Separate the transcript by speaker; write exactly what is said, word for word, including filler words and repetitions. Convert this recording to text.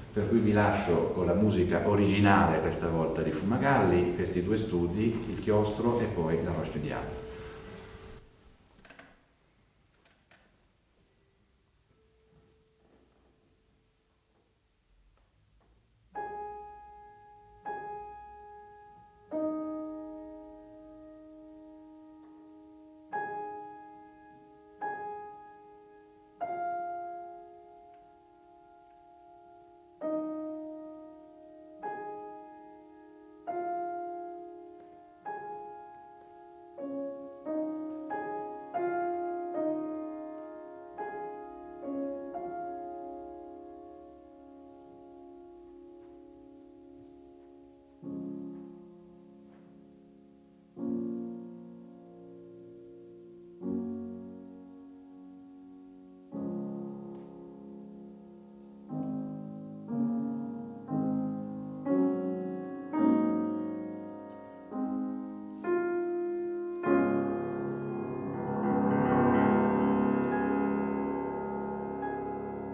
Speaker 1: per cui vi lascio con la musica originale questa volta di Fumagalli, questi due studi, Il chiostro e poi La Roche du Diable.